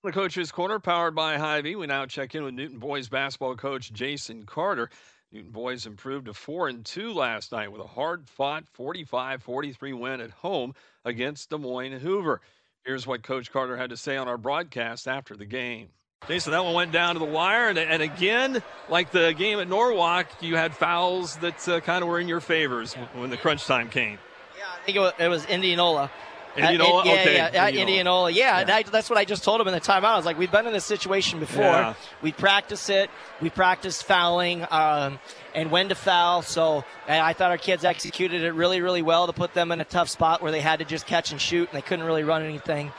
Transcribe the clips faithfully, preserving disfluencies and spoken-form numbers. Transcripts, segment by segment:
The Coach's Corner, powered by Hy-Vee. We now check in with Newton boys basketball coach Jason Carter. Newton boys improved to four and two last night with a hard-fought forty-five forty-three win at home against Des Moines Hoover. Here's what Coach Carter had to say on our broadcast after the game. Jason, that one went down to the wire, and, and again, like the game at Norwalk, you had fouls that uh, kind of were in your favors when the crunch time came. Yeah, I think it was, it was Indianola. Indianola? Uh, yeah, okay. yeah, yeah, Indianola. Indianola. Yeah, yeah. I, that's what I just told him in the timeout. I was like, we've been in this situation before. Yeah. We practice it. We practiced fouling um, and when to foul. So and I thought our kids executed it really, really well to put them in a tough spot where they had to just catch and shoot, and they couldn't really run anything.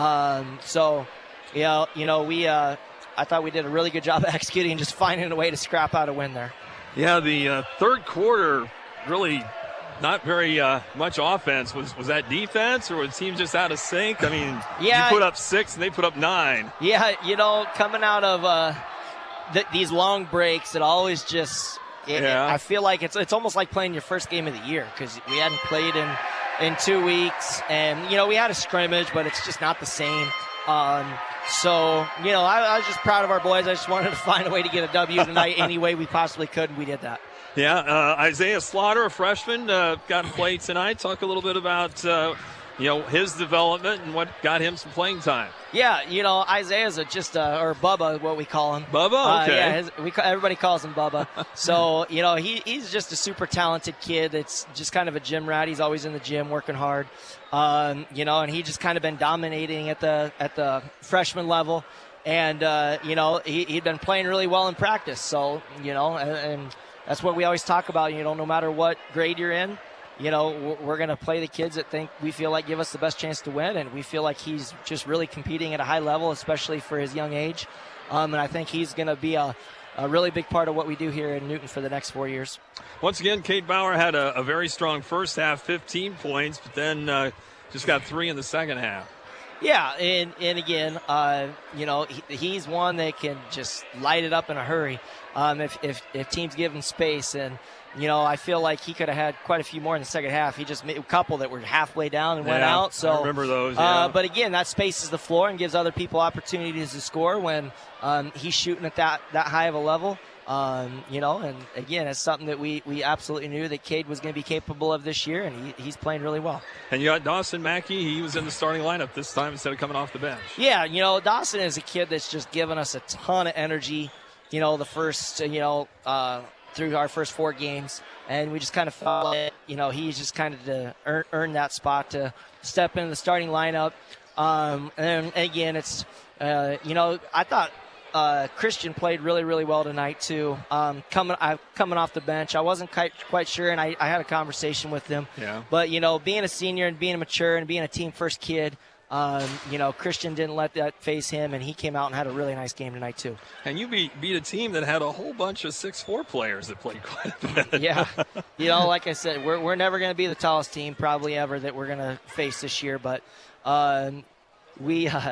Um, so, you know, you know we uh, I thought we did a really good job of executing and just finding a way to scrap out a win there. Yeah, the uh, third quarter really – not very uh, much offense. Was was that defense, or was the team just out of sync? I mean, yeah, you put up six and they put up nine. Yeah, you know, coming out of uh, th- these long breaks, it always just it, yeah. it, I feel like it's it's almost like playing your first game of the year because we hadn't played in in two weeks, and you know we had a scrimmage, but it's just not the same. Um, so you know, I, I was just proud of our boys. I just wanted to find a way to get a W tonight any way we possibly could, and we did that. Yeah, uh, Isaiah Slaughter, a freshman, uh, got to play tonight. Talk a little bit about uh, you know his development and what got him some playing time. Yeah, you know Isaiah's a just uh, or Bubba, what we call him. Bubba, okay. Uh, yeah, his, we everybody calls him Bubba. So you know he he's just a super talented kid. That's just kind of a gym rat. He's always in the gym working hard. Um, you know, and he just kind of been dominating at the at the freshman level. And uh, you know he he'd been playing really well in practice. So you know and. and that's what we always talk about, you know, no matter what grade you're in, you know, we're going to play the kids that think we feel like give us the best chance to win. And we feel like he's just really competing at a high level, especially for his young age. Um, and I think he's going to be a, a really big part of what we do here in Newton for the next four years. Once again, Kate Bauer had a, a very strong first half, fifteen points, but then uh, just got three in the second half. Yeah, and, and again, uh, you know, he, he's one that can just light it up in a hurry um, if, if, if teams give him space. And, you know, I feel like he could have had quite a few more in the second half. He just made a couple that were halfway down and yeah, went out. So I remember those, yeah. Uh, but, again, that spaces the floor and gives other people opportunities to score when um, he's shooting at that, that high of a level. Um, you know, and again, it's something that we, we absolutely knew that Cade was going to be capable of this year, and he, he's playing really well. And you got Dawson Mackey. He was in the starting lineup this time instead of coming off the bench. Yeah, you know, Dawson is a kid that's just given us a ton of energy, you know, the first, you know, uh, through our first four games. And we just kind of felt like, you know, he's just kind of to earn, earn that spot to step into the starting lineup. Um, and again, it's, uh, you know, I thought, Uh, Christian played really, really well tonight too. Um, coming, I, coming off the bench, I wasn't quite, quite sure, and I, I had a conversation with him. Yeah. But you know, being a senior and being a mature and being a team first kid, um, you know, Christian didn't let that phase him, and he came out and had a really nice game tonight too. And you beat beat a team that had a whole bunch of six four players that played quite a bit. Yeah. You know, like I said, we're we're never going to be the tallest team probably ever that we're going to face this year, but um, we. Uh,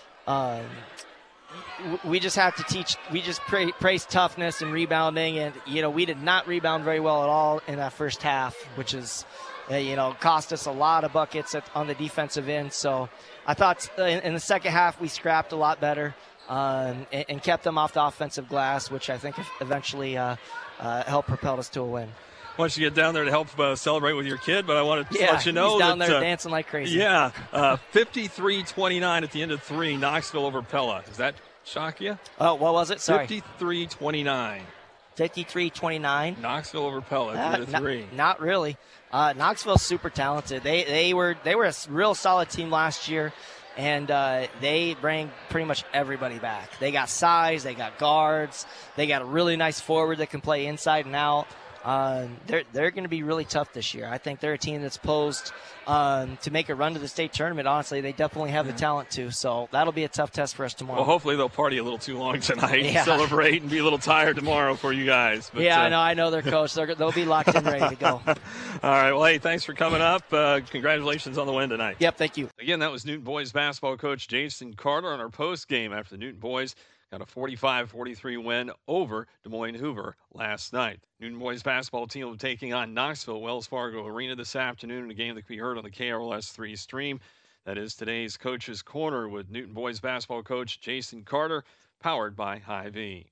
um, We just have to teach. We just pray, praise toughness and rebounding, and you know we did not rebound very well at all in that first half, which is, uh, you know, cost us a lot of buckets at, on the defensive end. So I thought in, in the second half we scrapped a lot better um, and, and kept them off the offensive glass, which I think eventually uh, uh, helped propel us to a win. Once you get down there to help uh, celebrate with your kid, but I want to yeah, let you know he's down that, there uh, dancing like crazy. Yeah, uh, fifty-three twenty-nine at the end of three, Knoxville over Pella. Does that shock you? Oh, what was it? Sorry. fifty-three twenty-nine. fifty-three twenty-nine. Knoxville over Pella at the Uh, end of not, three. not really. Uh, Knoxville's super talented. They they were they were a real solid team last year, and uh, they bring pretty much everybody back. They got size, they got guards, they got a really nice forward that can play inside and out. Um, they're they're going to be really tough this year. I think they're a team that's posed um, to make a run to the state tournament. Honestly, they definitely have yeah. the talent to. So that'll be a tough test for us tomorrow. Well, hopefully they'll party a little too long tonight, yeah. and celebrate, and be a little tired tomorrow for you guys. But, yeah, uh, I know. I know their coach. They're, they'll be locked in, ready to go. All right. Well, hey, thanks for coming up. Uh, congratulations on the win tonight. Yep. Thank you. Again, that was Newton boys basketball coach Jason Carter on our post game after the Newton boys got a forty-five forty-three win over Des Moines Hoover last night. Newton boys basketball team will be taking on Knoxville Wells Fargo Arena this afternoon in a game that can be heard on the K R L S three stream. That is today's Coach's Corner with Newton boys basketball coach Jason Carter, powered by Hy-Vee.